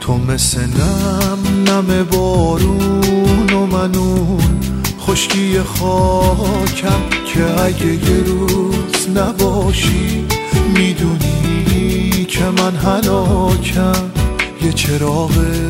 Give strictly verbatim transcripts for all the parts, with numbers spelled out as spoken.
تو مثل نم نم بارون و منون خشکی خاکم که اگه یه روز نباشی میدونی که من هلاکم. یه چراغ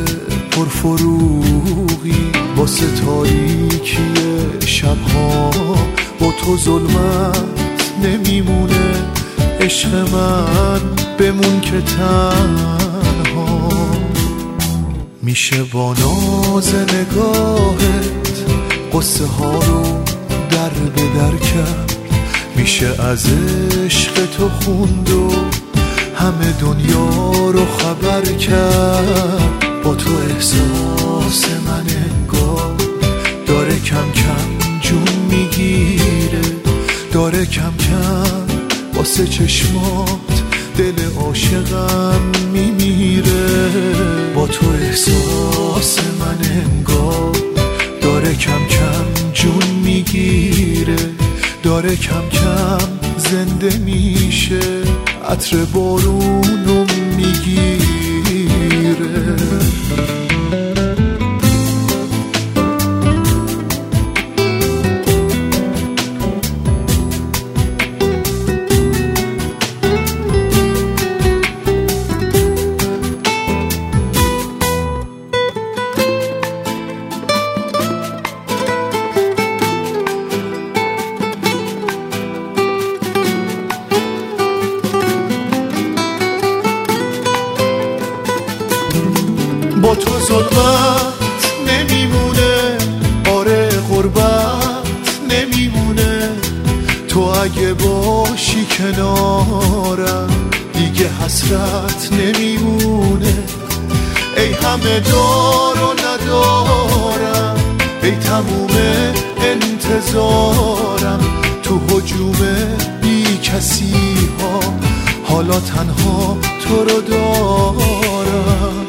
پرفروغی واسه تاریکی شبها، با تو ظلمت نمیمونه عشق من، بمون که تنها. میشه با ناز نگاهت قصه ها رو در به در کرد، میشه از عشق تو خوند و همه دنیا رو خبر کرد. با تو احساس من انگار داره کم کم جون میگیره، داره کم کم واسه چشمات دل عاشقم میمیره. با تو احساس من انگار داره کم کم جون میگیره، داره کم کم زنده میشه، عطر بارونو میگیره. با تو ظلمت نمیمونه، آره غربت نمیمونه. تو اگه باشی کنارم دیگه حسرت نمیمونه. ای همه دار و ندارم، ای تموم انتظارم، تو هجوم بی کسی ها حالا تنها تو رو دارم.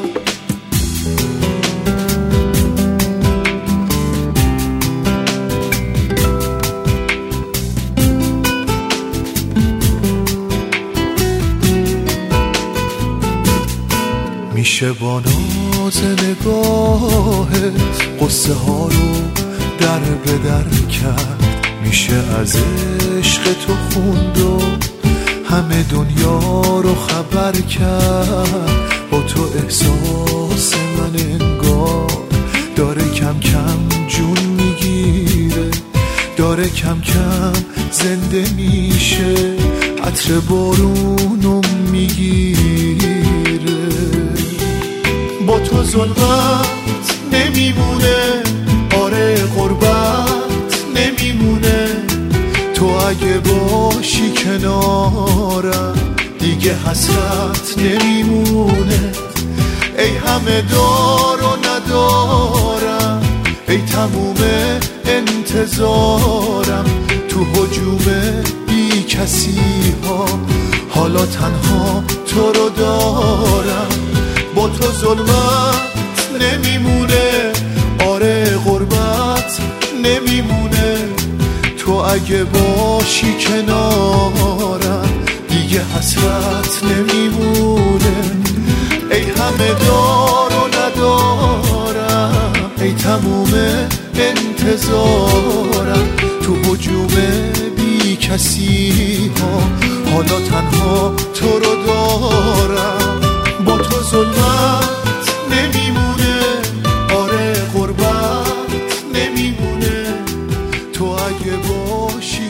میشه با ناز نگاهت قصه ها رو در به در کرد، میشه از عشق تو خوند و همه دنیا رو خبر کرد. با تو احساس من انگار داره کم کم جون میگیره، داره کم کم زنده میشه، عطر بارونو میگیره. با تو ظلمت نمیمونه، آره غربت نمیمونه. تو اگه باشی کنارم دیگه حسرت نمیمونه. ای همه دار و ندارم، ای تموم انتظارم، تو هجوم بی کسی ها حالا تنها تو رو دارم. با تو ظلمت نمیمونه، آره غربت نمیمونه. تو اگه باشی کنارم دیگه حسرت نمیمونه. ای همه دار و ندارم، ای تموم انتظارم، تو هجوم بی کسی ها حالا تنها تو رو دارم. با تو ظلمت نمیمونه، آره غربت نمیمونه. تو اگه باشی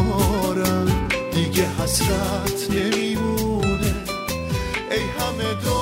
کنارم دیگه حسرت نمیمونه. ای همه